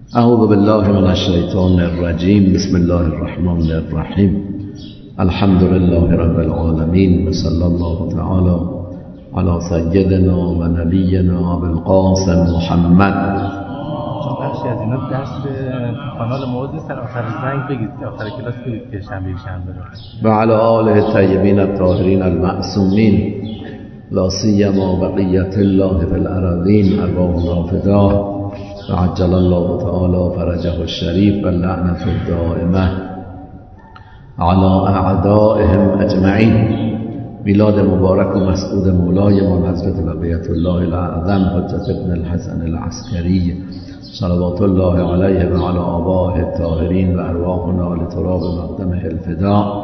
اعوذ بالله من الشیطان الرجیم. بسم الله الرحمن الرحیم. الحمد لله رب العالمین و صلی الله تعالی علی سیدنا و نبینا بالقاسم محمد. بخشی از اینا درس کانال موعود نیستن، آخر زنگ بگید، آخر کلاس بگید که شنبه رو. و علی آله الطیبین الطاهرین المعصومین لا سیما بقیة الله فی الارضین ارواحنا فداه و عجل الله تعالی فرجه الشریف و اللعنة الدائمه علی اعدائهم اجمعین. میلاد مبارک و مسعود مولایمان حضرت بقیة الله الاعظم حجت ابن الحسن العسکری صلوات الله علیه و علی آبائه الطاهرین و ارواحنا لتراب مقدمه الفداء.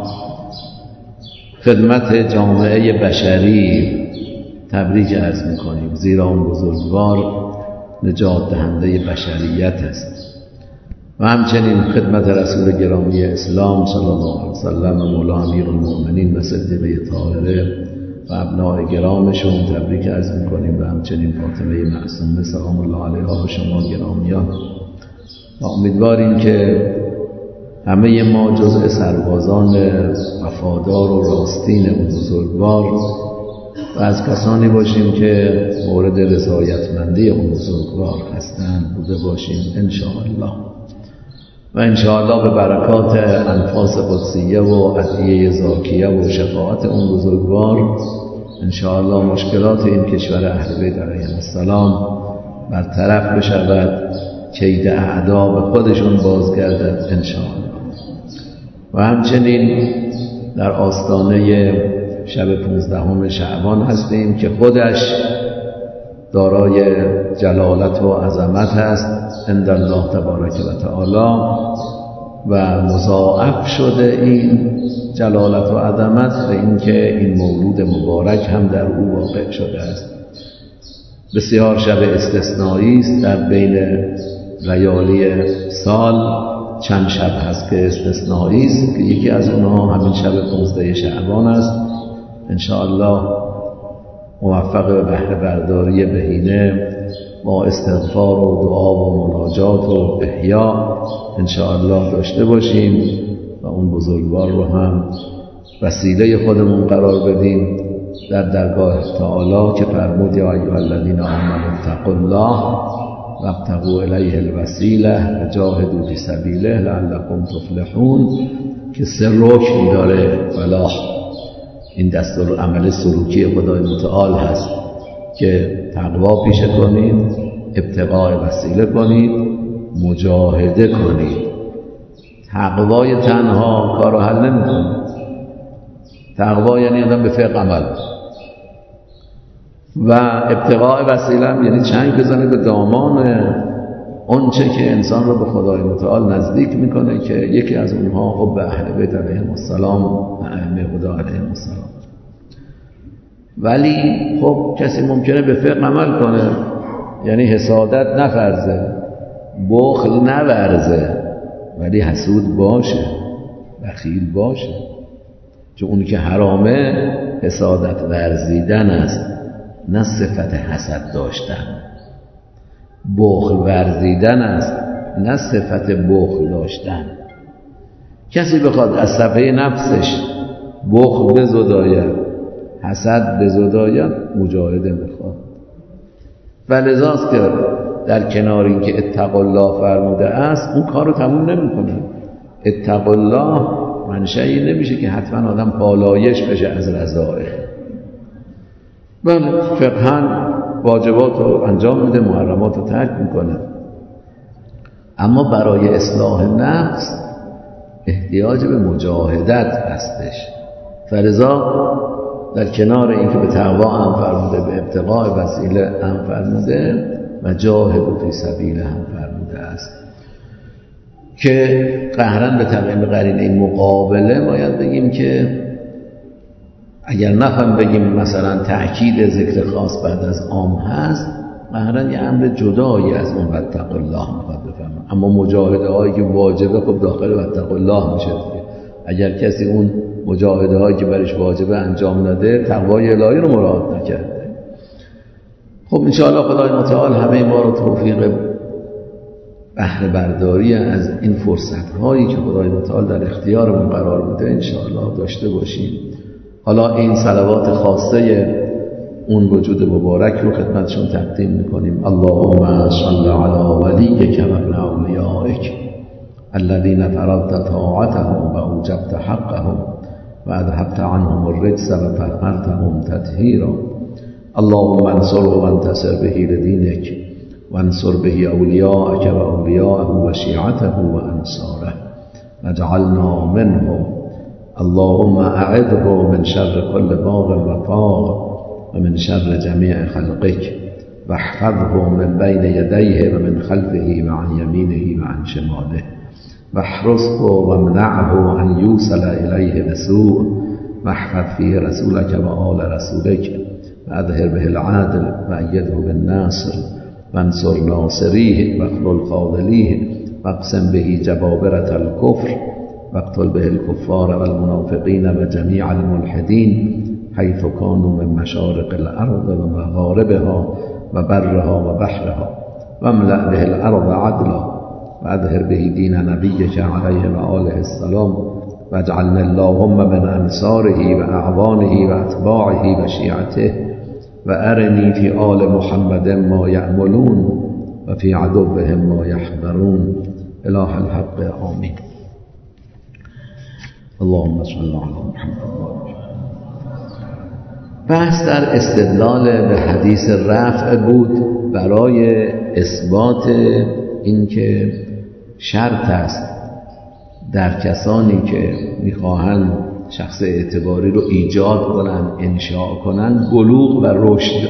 خدمت جامعه بشری تبریک عرض میکنیم، زیرا اون بزرگوار نجات دهنده بشریت است و همچنین خدمت رسول گرامی اسلام صلی الله علیه وسلم و مولا امیر المؤمنین و صدیقه طاهره و ابناء گرامشون تبریک عرض میکنیم و همچنین فاطمه معصومه سلام الله علیها و شما گرامیان. و امیدواریم که همه ما جزء سربازان وفادار و راستین اون بزرگوار و از کسانی باشیم که مورد رضایتمندی اون بزرگوار هستند بوده باشیم انشاءالله. و انشاءالله به برکات انفاس قدسیه و عطیه زاکیه و شفاعت اون بزرگوار انشاءالله مشکلات این کشور اهل بیت علیهم السلام برطرف بشود، کید اعدا به خودشون بازگردد انشاءالله. و همچنین در آستانه شب 15 شعبان هستیم که خودش دارای جلالت و عظمت است عند الله تبارک و تعالی و مضاعف شده این جلالت و عظمت و اینکه این مولود مبارک هم در او واقع شده است. بسیار شب استثنایی است، در بین لیالی سال چند شب هست که استثنایی است که یکی از اونها همین شب 15 شعبان است. انشاءالله موفق به بهره برداری بهینه با استغفار و دعا و مناجات و احیا انشاءالله داشته باشیم و اون بزرگوار رو هم وسیله خودمون قرار بدیم در درگاه تعالی که فرمود یا ایها الذین آمنوا اتقوا الله وابتغوا الیه الوسیله و جاهدوا فی سبیله لعلکم تفلحون که 3 رکن داره فلاح. این دستور عمل سلوکی خدای متعال هست که تقوا پیشه کنید، ابتغاء وسیله کنید، مجاهده کنید. تقوای تنها کارو حل نمی‌کنه. تقوا یعنی آدم به فقه عمل و ابتغاء وسیله هم یعنی چنگ بزنه به دامان اون چه که انسان رو به خدای متعال نزدیک میکنه که یکی از اونها حب اهل بیت علیهم السلام و ائمه خدا علیهم السلام. ولی خب کسی ممکنه به فقه عمل کنه، یعنی حسادت نفرزه، بخل نورزه، ولی حسود باشه، بخیل باشه، چون اون که حرامه حسادت ورزیدن است نه صفت حسد داشتن. بخل ورزیدن است نه صفت بخل داشتن. کسی بخواد از صفحه نفسش بخل بزداید، حسد بزداید، مجاهده میخواد. و لذاست که در کنار این که اتقوا الله فرموده است اون کار رو تموم نمیکنه. اتقوا الله منشأی نمیشه که حتما آدم پالایش بشه از رذائل. بله فقهاً واجبات رو انجام میده، محرمات رو ترک میکنه، اما برای اصلاح نفس احتیاج به مجاهدت هستش. فلذا در کنار اینکه به تقوا هم فرموده، به ابتغاء وسیله هم فرموده و جاهدوا فی سبیله هم فرموده است که قهرن به تقییم قرینه این مقابله باید بگیم که اگر نخواهیم بگیم مثلا تأکید ذکر خاص بعد از عام هست، قهرن یه امر جدایی از اون واتقوا الله میخواد بفهمه. اما مجاهده هایی که واجبه خب داخل واتقوا الله میشه دیگه. اگر کسی اون مجاهده هایی که برش واجبه انجام نده تقوای الهی رو مراعات نکرده. خب انشاءالله خدای متعال همه ما رو توفیق بهره برداری از این فرصت‌هایی که خدای متعال در اختیارمون قرار بوده انشاءالله داشته باشیم. حالا این صلوات خاصه اون وجود مبارک رو خدمتشون تقدیم میکنیم. اللهم صل علی ولیک و ابن اولیائک الذین فرضت طاعتهم و اوجبت حقهم و اذهبت عنهم الرجس و طهرتهم تطهیرا. اللهم انصره وانتصر به لدینک وانصر به اولیاءک و اولیاءه و شیعته و انصاره واجعلنا منهم. اللهم اعذه من شر كل باغ و طاغ و من شر جمیع خلقک واحفظه من بین یدیه و من خلفه و عن یمینه و عن شماله واحرسه وامنعه ان یوصل الیه بسوء واحفظ فيه رسولك و آل رسولك واظهر به العدل وأيده بالناصر وانصر ناصريه واخذل خاذليه واقسم به جبابرة الكفر واقتل به الكفار والمنافقين وجميع الملحدين حيث كانوا من مشارق الأرض ومغاربها وبرها وبحرها واملأ به الأرض عدلا وأظهر به دين نبيك عليه وآله السلام واجعلنا اللهم من أنصاره وأعوانه وأتباعه وشيعته وأرني في آل محمد ما يعملون وفي عدوهم ما يحذرون إله الحق آمين. اللهم صل على محمد. بحث در استدلال به حدیث رفع بود برای اثبات اینکه شرط است در کسانی که میخواهند شخص اعتباری رو ایجاد کنن، انشاء کنن، بلوغ و رشد.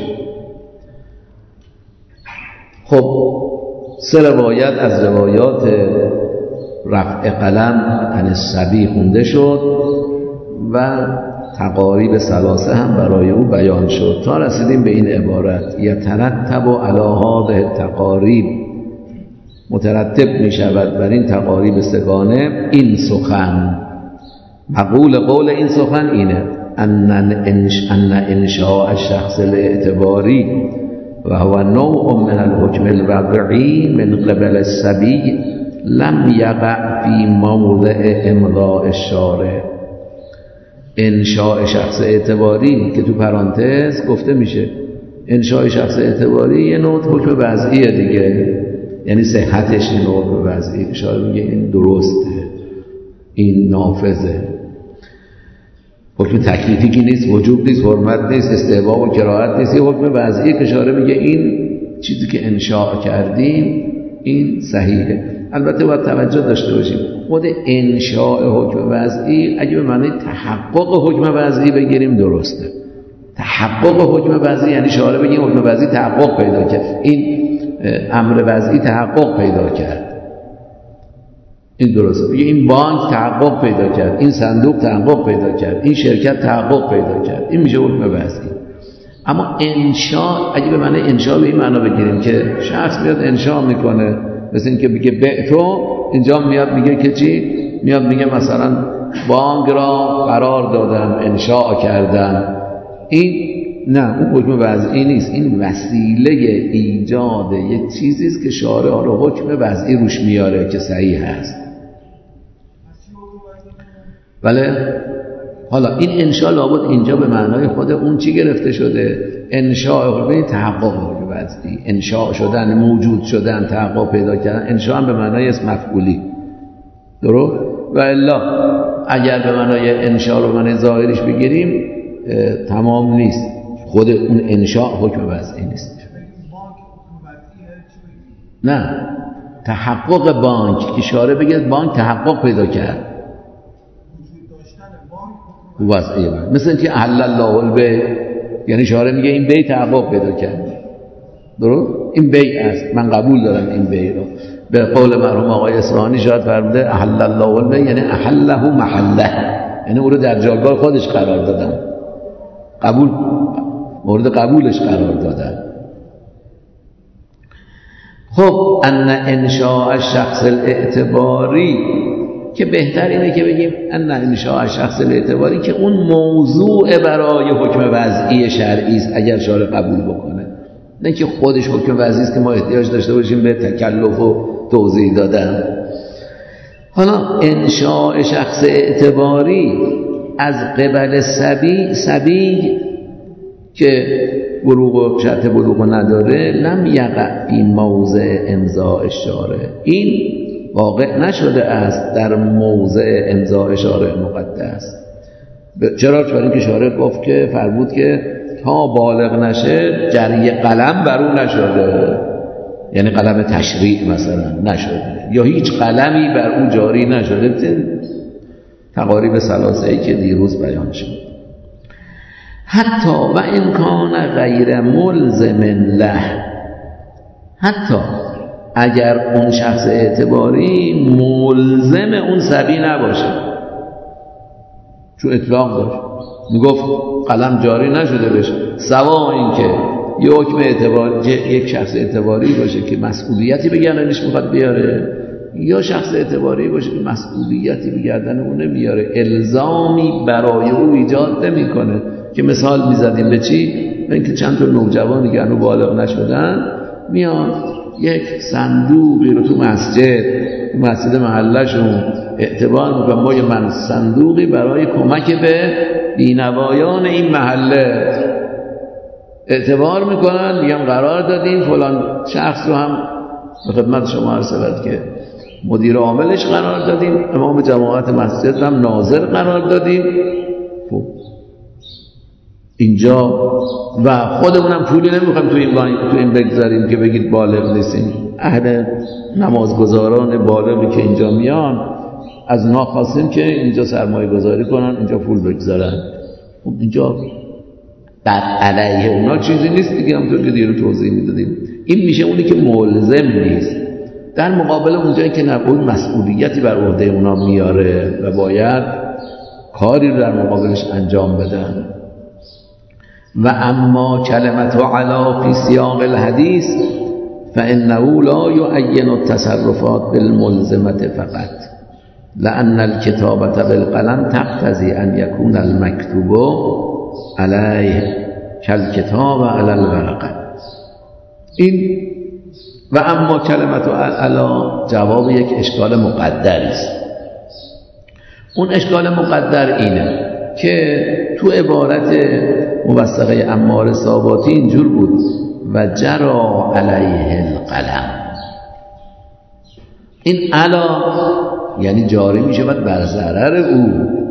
خب 3 روایت از روایات رفع قلم عن الصبی خونده شد و تقاریب 3 هم برای او بیان شد تا رسیدیم به این عبارت یترتب علی هذه التقاریب، مترتب می شود بر این تقاریب 3 این سخن. مقول قول این سخن اینه ان انشاء الشخص الاعتباری و هو نوع من الحکم الوضعی من قبل الصبی لم یقع فی موضع امضاء الشارع. انشاء شخص اعتباری که تو پرانتز گفته میشه انشاء شخص اعتباری یه نوع حکم وضعیه دیگه، یعنی صحتش یه نوع وضعی، اشاره میگه این درسته، این نافذه. حکم تکلیفی که نیست، وجوب نیست، حرمت نیست، استحباب و کراهت نیست، یه حکم وضعی که اشاره میگه این چیزی که انشاء کردیم این صحیحه. البته باید توجه داشته باشیم خود انشاء حکم وضعی اگه به معنی تحقق حکم وضعی بگیریم درسته. تحقق حکم وضعی یعنی اشاره بگیم حکم وضعی تحقق پیدا کرد، این امر وضعی تحقق پیدا کرد، این درسته. بگه این بانک تحقق پیدا کرد، این صندوق تحقق پیدا کرد، این شرکت تحقق پیدا کرد، این میشه حکم وضعی. اما انشاء اگه به معنی انشاء به این معنا بگیریم که شخص میاد انشاء میکنه، مثل این که بگه بعتو، اینجا میاد میگه که چی؟ میاد میگه مثلا بانک را قرار دادم، انشاء کردم. این نه، اون حکم وضعی نیست، این وسیله ایجاد یک چیزی است که شارع رو حکم وضعی روش میاره که صحیح هست. بله حالا این انشاء لابد اینجا به معنای خود اون چی گرفته شده؟ انشاء به تحقق حکم وضعی، انشاء شدن، موجود شدن، تحقق پیدا کردن. انشاء هم به معنای اسم مفعولی، درست؟ و الا اگر به معنای انشاء رو معنای ظاهریش بگیریم تمام نیست، خود اون انشاء حکم وضعی نیست. نه، تحقق بانک، اشاره بگه بانک تحقق پیدا کرد، وضعی بانک. مثل اینکه احل الله البیع، یعنی اشاره میگه این بیع تحقق پیدا کرد، درست؟ این بیع است، من قبول دارم این بیع رو. به قول مرحوم آقای اصفهانی شاید فرموده احل الله البیع یعنی احله محله، یعنی او رو در جایگاه خودش قرار دادم، قبول، مورد قبولش قرار دادن. خب ان انشاء الشخص الاعتباری که بهتر اینه که بگیم ان انشاء الشخص الاعتباری که اون موضوع برای حکم وضعی شرعی است اگر شارع قبول بکنه، نه که خودش حکم وضعی است که ما احتیاج داشته باشیم به تکلف و توضیح دادم. حالا انشاء شخص اعتباری از قبل سبی که بلوغ و شرط بلوغ نداره لم یقع فی موضع امضاء شارع، این واقع نشده است در موضع امضاء شارع مقدس. چرا؟ چون اینکه شارع گفت که فرمود که تا بالغ نشه جری قلم بر او نشده، یعنی قلم تشریع مثلا نشده یا هیچ قلمی بر او جاری نشده، تقاریب ثلاثه‌ای که دیروز بیان شد. حتی و امکان غیر ملزم له، حتی اگر اون شخص اعتباری ملزم اون سبی نباشه، چون اطلاق داشت میگفت قلم جاری نشده بشه، سوا این که یه حکم اعتباری یک شخص اعتباری باشه که مسئولیتی به گردنش میخواد بیاره، یا شخص اعتباری باشه که مسئولیتی به گردن اون نمیاره، الزامی برای او ایجاد نمیکنه. که مثال میزدیم به چی؟ به اینکه چند تا نوجوانی که هنوز بالغ نشدن میان یک صندوقی رو تو مسجد محلشون اعتبار میکنن ما یه صندوقی برای کمک به بینوایان این محله اعتبار میکنن، میگن قرار دادیم فلان شخص رو هم به خدمت شما عرض شود که مدیر عاملش قرار دادیم، امام جماعت مسجد هم ناظر قرار دادیم. خب اینجا و خودمونم پولی نمیخوایم تو این بگذاریم که بگید بالغ نیستیم. اهل نمازگزاران بالغی که اینجا میان از اونا خواستیم که اینجا سرمایه گذاری کنن، اینجا پول بگذارن. خب اینجا بر علیه اونا چیزی نیست دیگه، همونطور که دیگه توضیح میدادیم. این میشه اونی که ملزم نیست، در مقابل اونجایی که نبود مسئولیتی بر عهده اونا میاره و باید کاری رو در مقابلش انجام بدن. و اما کلمت علا فی سیاق الحدیث فانه لا یعین التصرفات بالملزمه فقط لان الكتابه بالقلم تقتضی ان یکون المکتوب علیه کالکتاب علی الورقه. این و اما کلمت علا جواب یک اشکال مقدری است. اون اشکال مقدر اینه که تو عبارت موثقه عمار ساباتی اینجور بود و جرا علیه القلم. این علا یعنی جاری می شود بر ضرر او،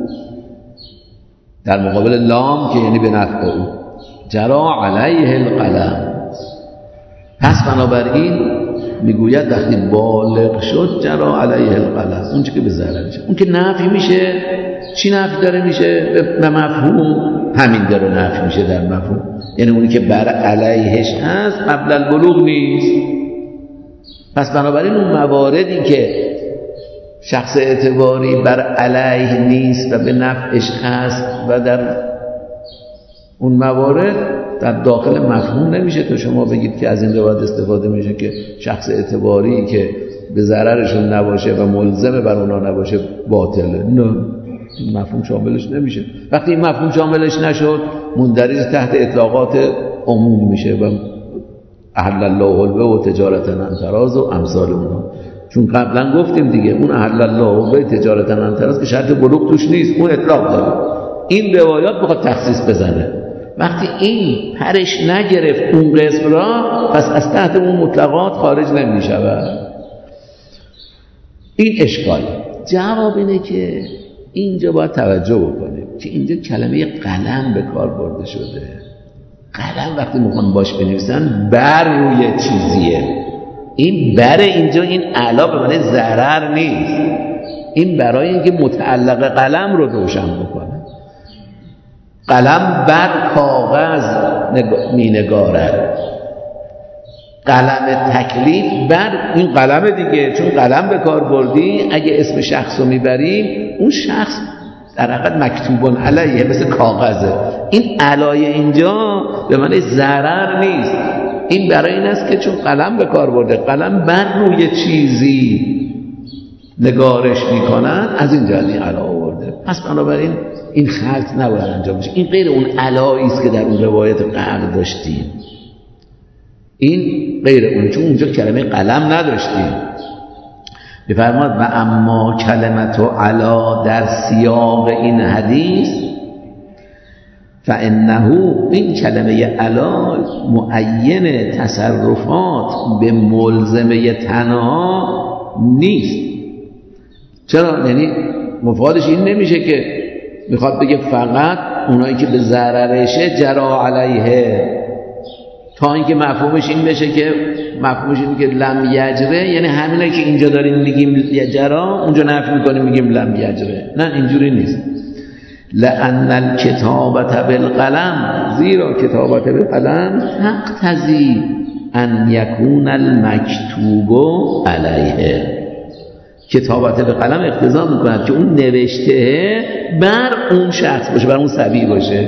در مقابل لام که یعنی به نفع او. جرا علیه القلم، پس بنابراین میگوید وقتی بالغ شد جرا علیه القلم، اون که به ضرر میشه. اون که نفع میشه، چی نفع داره میشه؟ به مفهوم همین داره نفع میشه در مفهوم، یعنی اونی که بر علیهش هست قبل البلوغ نیست. پس بنابراین اون مواردی که شخص اعتباری بر علیه نیست و به نفعش هست و در اون موارد در داخل مفهوم نمیشه تا شما بگید که از این روایت استفاده میشه که شخص اعتباری که به ضررشون نباشه و ملزم بر اونا نباشه باطله. نه، این مفهوم شاملش نمیشه. وقتی این مفهوم شاملش نشد مندرج تحت اطلاقات عموم میشه و احل الله البیع و تجارت عن تراض و امثال اونها. چون قبلا گفتیم دیگه اون احل الله البیع تجارت عن تراض که شرط بلوغ توش نیست، اون اطلاق داره. این روایات بخواد تخصیص بزنه، وقتی این پرش نگرفت اون قسم را، پس از تحت اون مطلقات خارج نمیشود. این اشکال. جواب اینه که اینجا باید توجه بکنیم که اینجا کلمه قلم به کار برده شده. قلم وقتی میخوان باش بنویسن بر روی چیزیه. این بر اینجا این علا به معنی ضرر نیست، این برای اینکه متعلق قلم رو روشن بکنه. قلم بر کاغذ مینگارد، قلم تکلیف بر این قلم دیگه، چون قلم به کار بردی اگه اسم شخص رو میبریم اون شخص در حقیقت مکتوبون علیه مثل کاغذه. این علایه اینجا به معنی ضرر نیست، این برای این است که چون قلم به کار برده، قلم بر روی چیزی نگارش میکنن، از این جهت این علا آورده. پس بنابراین این خلط نباید انجام بشه. این غیر اون علایی است که در اون روایت قبل داشتیم، این غیر اون، چون اونجا کلمه قلم نداشتیم. بفرماد و اما کلمت علا در سیاق این حدیث فانه این کلمه علا معین تصرفات به ملزمه تنها نیست. چرا؟ یعنی مفادش این نمیشه که میخواد بگه فقط اونایی که به ضررشه جرا علیه، تا اینکه مفهومش این بشه که مفهومش اینه که لم یجره، یعنی همینایی که اینجا داریم میگیم جرا اونجا نفی میکنیم میگیم لم یجره. نه، اینجوری نیست. لأن الکتابة بالقلم، زیرا کتابت بالقلم تقتضی ان یکون المکتوب علیه، کتابت بالقلم اقتضا میکند که اون نوشته بر اون شخص باشه، بر اون صبی باشه.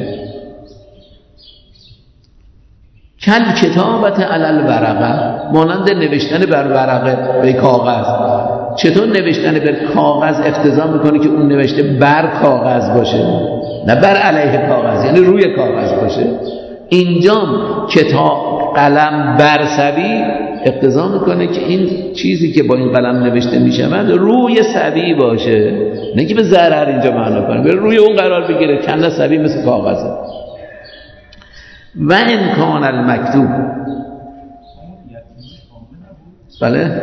کل کتابت علی الورقه، مانند نوشتن بر ورقه به کاغذ. چطور نوشتن بر کاغذ اقتضا میکنه که اون نوشته بر کاغذ باشه، نه بر علیه کاغذ، یعنی روی کاغذ باشه. اینجا کتاب قلم بر صبی اقتضا میکنه که این چیزی که با این قلم نوشته میشود روی صبی باشه، نه که به ضرر اینجا معنا کنه، به روی اون قرار بگیره. کنده صبی مثل کاغذه. و امکان المکتوب، بله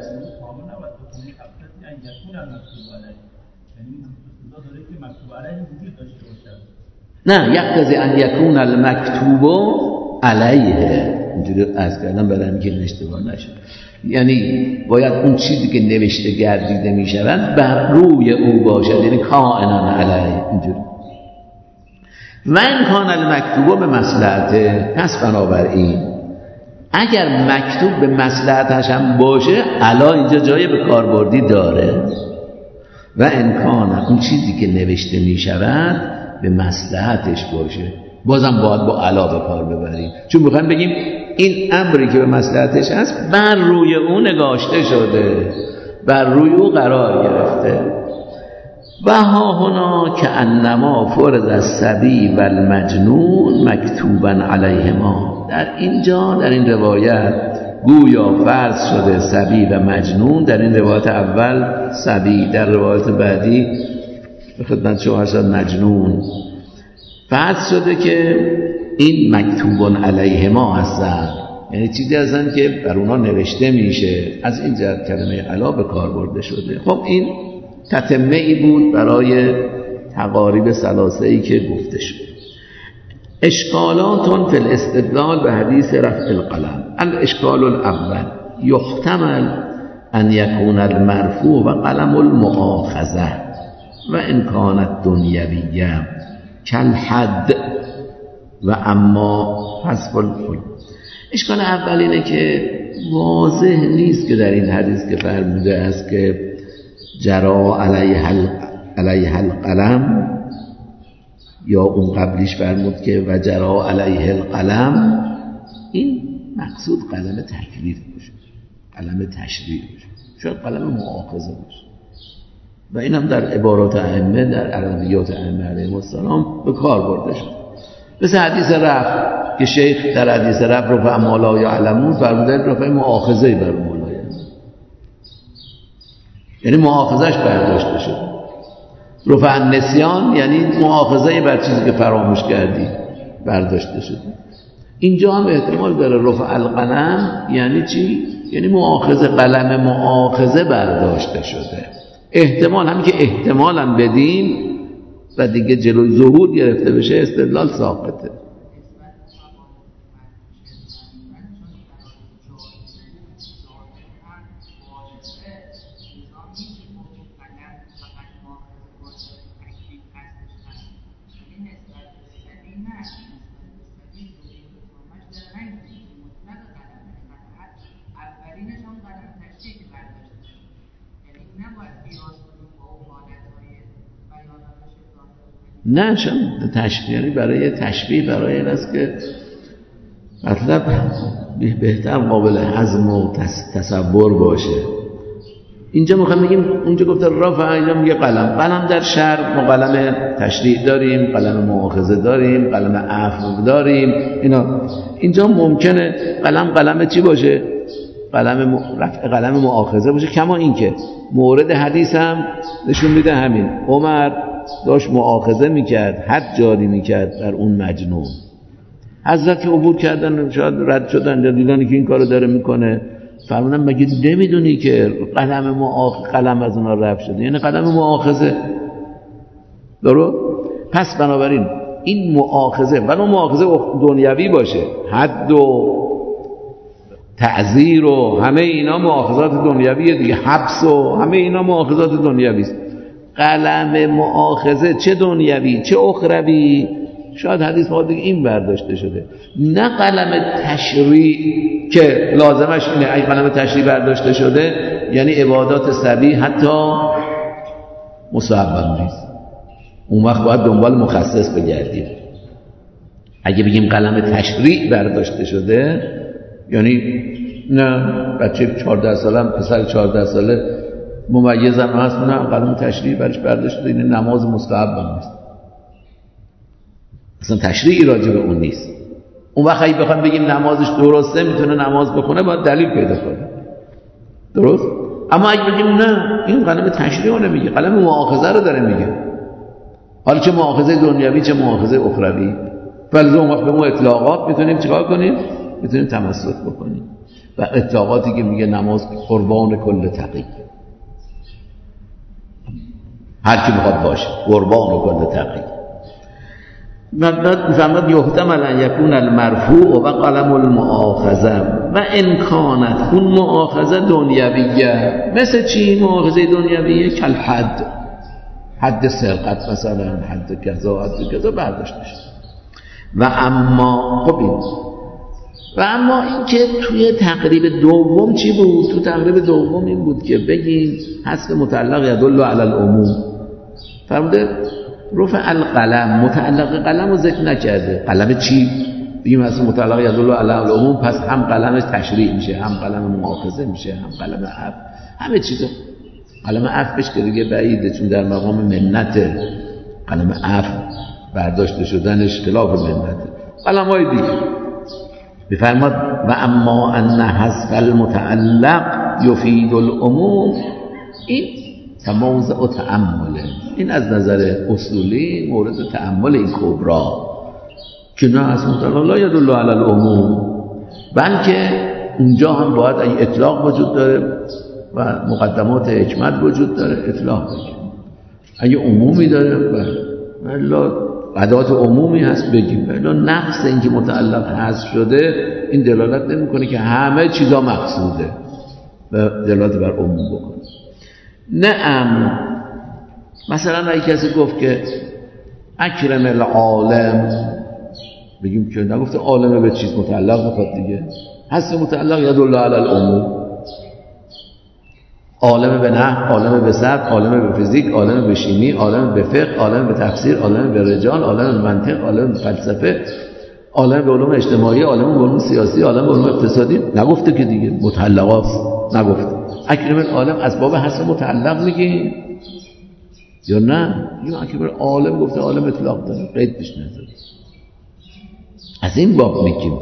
نه، یقتضی ان یکون المکتوب علیه، اینجوری از کردم برای اینکه اشتباه نشه. یعنی باید اون چیزی که نوشته گردیده میشود بر روی او باشد، یعنی کائنان علیه. اینجوری و امکان المکتوب به مصلحته، پس بنابراین اگر مکتوب به مصلحتش هم باشه، علا اینجا جای به کاربردی داره. و امکان اون چیزی که نوشته می شود به مصلحتش باشه، بازم باید با علا به کار ببریم، چون میخوایم بگیم این امری که به مصلحتش هست بر روی او نگاشته شده، بر روی او قرار گرفته. و ها هنا که انما فرض الصبی و المجنون مکتوبا علیهما، در اینجا در این روایت گویا فرض شده صبی و مجنون، در این روایت اول صبی، در روایت بعدی به خدمت شما هست مجنون. فرض شده که این مکتوب علیهما هستن، یعنی چیزی هستن که بر اونا نوشته میشه. از این جهت کلمه علا به کار برده شده. خب این تتمه ای بود برای تقاریب ثلاثه‌ای که گفته شد. اشکالات فی الاستدلال به حدیث رفع القلم. الاشکال الاول یحتمل ان یکون المرفوع و قلم المؤاخذه و ان کانت دنیویه کالحد و اما حذف الکل. اشکال اول اینه که واضح نیست که در این حدیث که فرموده است که جرا علیه القلم، یا اون قبلیش فرمود که و جرا علیه القلم، این مقصود قلم تکلیف باشه، قلم تشریع باشه، شاید قلم مؤاخذه باشه. و این هم در عبارات ائمه، در ادبیات ائمه علیهم السلام به کار برده شد. مثل حدیث رفع که شیخ در حدیث رفع رفع ما لا یعلمون فرموده رفع مؤاخذه بر مولای، یعنی مؤاخذهش برداشته شد. رفع النسیان یعنی مؤاخذه بر چیزی که فراموش کردی برداشته شد. اینجا هم احتمال داره رفع القلم یعنی چی؟ یعنی مؤاخذه، قلم مؤاخذه برداشته شده. احتمال، همین که احتمالاً بدیم و دیگه جلوی ظهور گرفته بشه استدلال ساقطه. نه، چون تشبیه برای تشبیه برای این است که مطلب بهتر قابل هضم و تصور باشه. اینجا میخوام بگیم اونجا گفته رفع، اینجا میگه قلم در شرع ما قلم تشریع داریم، قلم مؤاخذه داریم، قلم عفو داریم. اینجا ممکنه قلم چی باشه؟ رفع قلم مؤاخذه باشه. کما این که مورد حدیث هم نشون میده همین، عمر داشت مؤاخذه میکرد، حد جاری میکرد در اون مجنون. حضرت که عبور کردن شاید رد شدن یا دیدن که این کارو داره میکنه، فرمودن مگه نمیدونی که قلم از اونا رفع شده، یعنی قلم مؤاخذه. درست؟ پس بنابراین این مؤاخذه ولو مؤاخذه دنیوی باشه، حد و تعزیر و همه اینا مؤاخذات دنیویه دیگه، حبس و همه اینا مؤاخذات دنیوی است. قلم مؤاخذه چه دنیوی چه اخروی، شاید حدیث ما دیگه این برداشته شده، نه قلم تشریع که لازمش اینه. اگه قلم تشریع برداشته شده یعنی عبادات سبیح حتی مصوب نیست، اون وقت باید دنبال مخصص بگردیم. اگه بگیم قلم تشریع برداشته شده یعنی نه بچه 14 ساله پسر 14 ساله ممیزم هست، نه قلم تشریع برش برداشته شده، این نماز مستحب نیست، اصلا تشریعی راجع به اون نیست. اون وقت اگه بخوایم بگیم نمازش درسته میتونه نماز بخونه، باید دلیل پیدا کنه. درست؟ اما اگه بگیم نه این قلم تشریع رو نمیگه، قلم مؤاخذه رو داره میگه، حالا چه مؤاخذه دنیوی چه مؤاخذه اخروی، ولی اون وقت به ما اطلاقات میتونیم چیکار کنیم؟ میتونیم تمسک بکنیم. و اطلاقاتی که میگه نماز قربان کل تقی، هر کی بخواد باشه قربان کل تقی. بعد میفهمد یحتمل ان یکون المرفوع و قلم المؤاخذه و ان کانت اون مؤاخذه دنیویه. مثل چی مؤاخذه دنیویه؟ کل حد سرقت مثلا، حد کذا حد کذا برداشته شد. و اما خب این و اما این که توی تقریب دوم چی بود؟ تو تقریب دوم این بود که بگیم حذف متعلق یدل علی العموم. فرموده رفع القلم، متعلق قلم رو ذکر نکرده. قلم چی؟ بگیم حذف متعلق یدل علی العموم، پس هم قلمش تشریع میشه، هم قلم مؤاخذه میشه، هم قلم عفو، همه چیزا. قلم عفوش که دیگه بعیده، چون در مقام منت قلم عفو برداشته شدنش خلاف منت. قلم‌های دیگه بفرماد و اما ان حذف المتعلق یفید العموم، این تموضع تأمله، این از نظر اصولی مورد تأمل این کبرا که نه از متعلق لا یدل علی العموم، بلکه اونجا هم باید اگه اطلاق وجود داره و مقدمات حکمت وجود داره اطلاق بگیم، اگه عمومی داره بله قدات عمومی هست بگیم، بله نقص این که متعلق حذف شده این دلالت نمیکنه که همه چیزا مقصوده و دلالت بر عموم بکنه. نه مثلا اگه کسی گفت که اکرم العالم، بگیم که نگفته عالم به چیز متعلق میخواد دیگه، حذف متعلق یدل علی العموم. عالم به نحو، عالم به صرف، عالم به فیزیک، عالم به شیمی، عالم به فقه، عالم به تفسیر، عالم به رجال، عالم به منطق، عالم به فلسفه، عالم به علوم اجتماعی، عالم به علوم سیاسی، عالم به علوم اقتصادی. نگفته که دیگه متعلقات نگفته. اکرم العالم از باب حذف متعلق میگیم یا نه؟ یا اکرم العالم گفته عالم اطلاق داره، قیدش نداره، از این باب میگیم.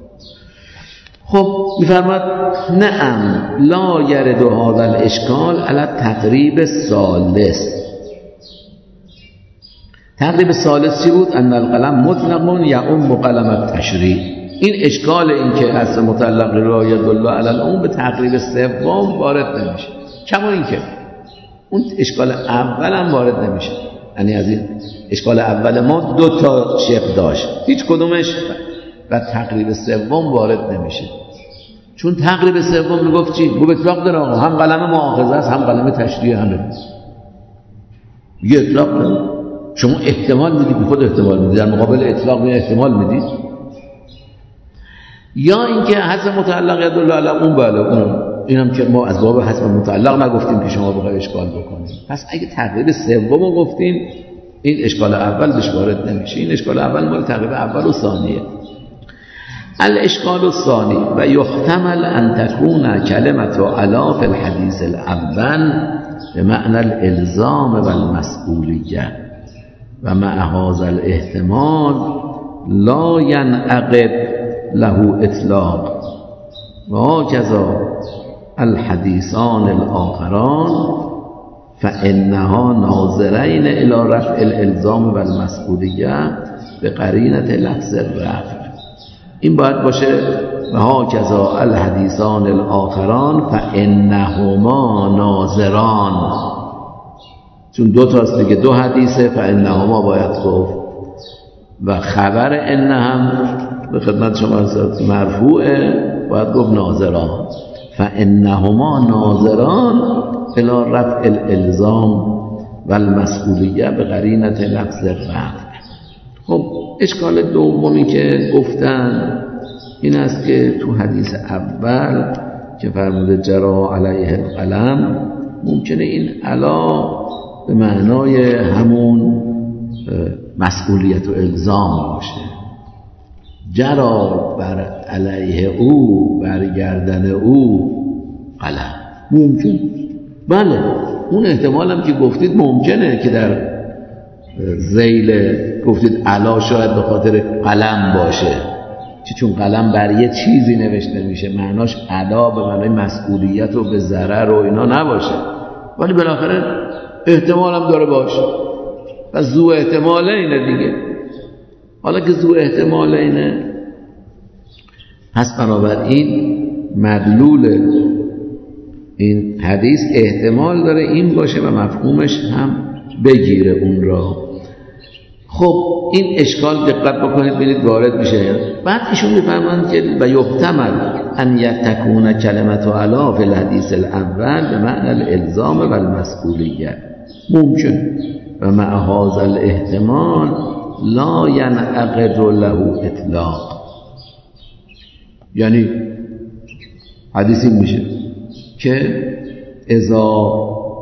خب میفرماد نعم لا یرد هذا الاشکال علی التقریب الثالث. تقریب ثالث چی بود؟ ان القلم مطلق یعم قلم التشریع. این اشکال این که اصل متعلق لا یدل علی العموم به تقریب سوم وارد نمیشه، کما این که اون اشکال اول هم وارد نمیشه. یعنی از این اشکال اول ما دو تا شق داشت، هیچ کدومش و تقریب سوم وارد نمیشه، چون تقریب سوم میگفت چی؟ میگفت اطلاق داره آقا، هم قلم مؤاخذه است هم قلم تشریع، همه یه اطلاق داره. شما احتمال میدید که خود احتمال میدید، در مقابل اطلاق می احتمال میدید. یا اینکه حذف متعلق یدل علی اون، بله اون، اینم که ما از باب حذف متعلق نگفتیم که شما بخواید اشکال بکنید. پس اگه تقریب سوم گفتیم این اشکال اول بهش وارد نمیشه. این اشکال اول مال تقریب اول و ثانیه. الاشکال الثانی و یحتمل ان تكون کلمة علی فی الحدیث الاول بمعنى الالزام و المسئولیه و مع هذا الاحتمال لا ينعقد له اطلاق و هکذا الحدیثان الاخران فانها ناظرین الی رفع الالزام و المسئولیه به قرینه لفظ الرفع. این باید باشه و هکذا الحدیثان الاخران فانهما ناظران، چون دو تاست دیگه، دو حدیثه، فانهما باید گفت و خبر ان هم به خدمت شما مرفوعه، باید گفت ناظران. فانهما ناظران الی رفع الالزام و المسئولیه به قرینه لفظ الرفع. خب اشکال دومی که گفتن این است که تو حدیث اول که فرموده جرا علیه القلم، ممکنه این علا به معنای همون مسئولیت و الزام باشه. جرا بر علیه او، بر گردن او قلم. ممکن، بله اون احتمال هم که گفتید ممکنه که در ذیل گفتید علا شاید به خاطر قلم باشه، چون قلم بر یه چیزی نوشته میشه، معناش علا به معنای مسئولیت و به ضرر و اینا نباشه، ولی بالاخره احتمال هم داره باشه. پس ذو احتماله اینه دیگه. حالا که ذو احتماله اینه، پس بنابراین مدلول این حدیث احتمال داره این باشه و مفهومش هم بگیره اون را. خب این اشکال دقت بکنید ببینید وارد میشه. بعد ایشون میفرمایند که و یحتمل ان یتکون کلمت علا فی الحدیث الاول به معنی الالزام و المسئولیه. ممکن و مع هذا الاحتمال لا ینعقد له اطلاق. یعنی حدیثی میشه که اذا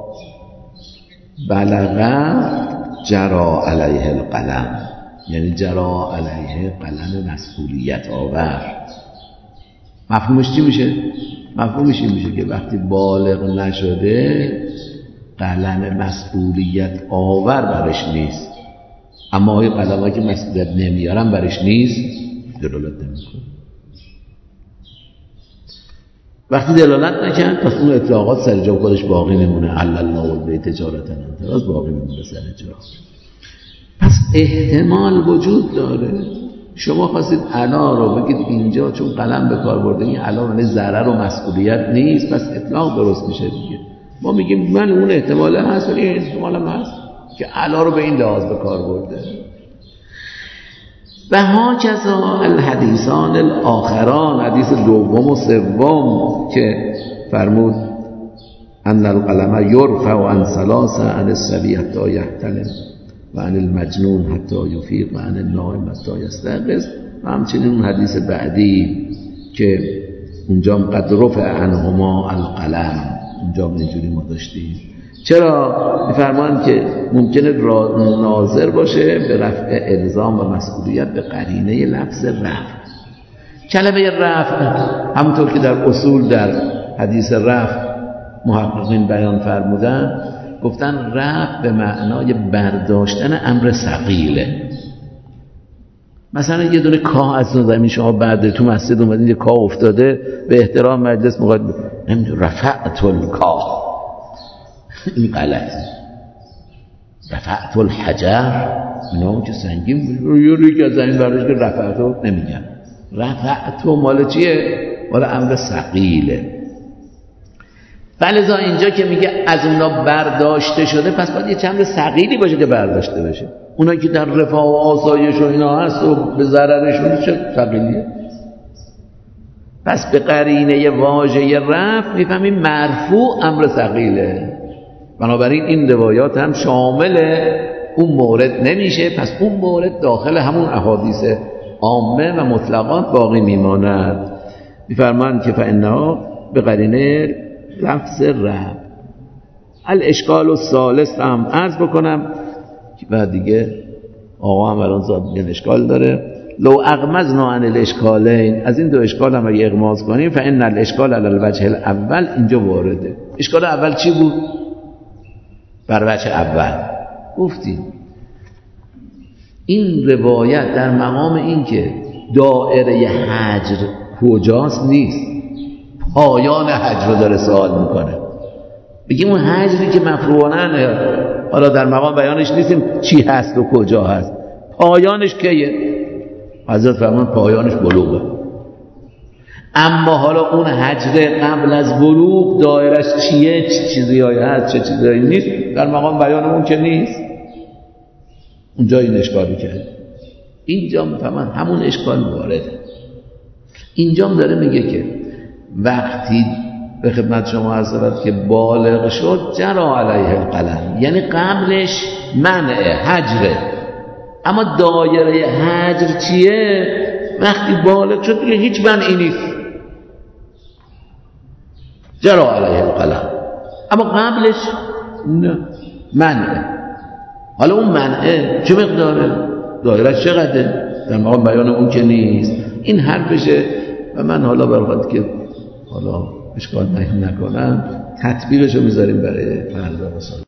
بلغ جرا علیه القلم، یعنی جرا علیه قلم مسئولیت آور. مفهومش چی میشه؟ مفهومش این میشه که وقتی بالغ نشده قلم مسئولیت آور برش نیست، اما های قلم‌هایی که مسئولیت نمیارن برش نیست، دلالت نمیکنه. وقتی دلالت نکرد پس اون اطلاقات سر جا خودش باقی میمونه. علی الله البیت تجارتا انتراز باقی میمونه سر جا. پس احتمال وجود داره. شما خواستید علا رو بگید اینجا چون قلم به کار برده، این علا معنی ضرر و مسئولیت نیست، پس اطلاق درست میشه دیگه. ما میگیم من اون احتماله هست ولی این احتمال هم هست که علا رو به این لحاظ به کار برده. و هکذا الحدیثان الاخران، حدیث دوم و سوم که فرمود ان القلم یرفع عن ثلاث، عن الصبی حتی یحتلم و عن المجنون حتی یفیق و عن النائم حتی یستيقظ. و همچنین اون حدیث بعدی که اونجا قد رفع عنهما القلم، اونجا اینجوری ما داشتیم. چرا میفرمایند که ممکنه ناظر باشه به رفع الزام و مسئولیت به قرینه لفظ رفع. کلمه رفع همونطور که در اصول در حدیث رفع محققین بیان فرمودن، گفتن رفع به معنای برداشتن امر ثقیله. مثلا یه دونه کاه از زمین شما برده، تو مسجد اومدین یه کاه افتاده، به احترام مجلس مقدم نمیدونم رفعت الکاه، این غلط. رفعت الحجر، اینا که سنگین یه که از زمین برداشت که رفعتو نمیگن. رفعتو مال چیه؟ مال امر ثقیله. فلذا اینجا که میگه از اونا برداشته شده، پس باید یه چند ثقیلی باشه که برداشته بشه. اونا که در رفاه و آسایش و اینا هست و به ضررشون چه ثقیلیه؟ پس به قرینه واژه رفع میفهمیم مرفوع امر ثقیله. بنابراین این روایات هم شامل اون مورد نمیشه، پس اون مورد داخل همون احادیث عامه و مطلقات باقی میماند. میفرمایند که فانها به قرینه لفظ رفع. الاشکال الثالث هم عرض بکنم و دیگه آقا هم الان زاد میگن اشکال داره. لو اغمزنا عن الاشکالین، از این دو اشکال هم اگه اغماز کنیم، فان الاشکال علی الوجه الاول اینجا وارده. اشکال اول چی بود؟ بر وجه اول گفتیم این روایت در مقام این که دائره حجر کجاست نیست، پایان حج رو داره سوال میکنه. بگیم اون حجری که مفروضانه، حالا در مقام بیانش نیستیم چی هست و کجا هست، پایانش کیه؟ حضرت فرمان پایانش بلوغه. اما حالا اون حجر قبل از بلوغ دایرش چیه، چه چیزی هست چه چیزی نیست، در مقام بیان اون که نیست. اونجا این اشکالی کرد. اینجا میفهمن همون اشکال وارده. اینجا داره میگه که وقتی به خدمت شما عرض شود که بالغ شد جرا علیه القلم، یعنی قبلش منع حجره، اما دایره حجر چیه؟ وقتی بالغ شد دیگه هیچ منعی نیست، جرا علیه القلم. اما قبلش نه، منعه. حالا اون منعه چه مقداره؟ دایره‌اش چقدره؟ در مقام بیان اون که نیست. این حرفشه و من حالا برخواد که حالا اشکال نکنم تطبیقشو میذاریم برای فردا.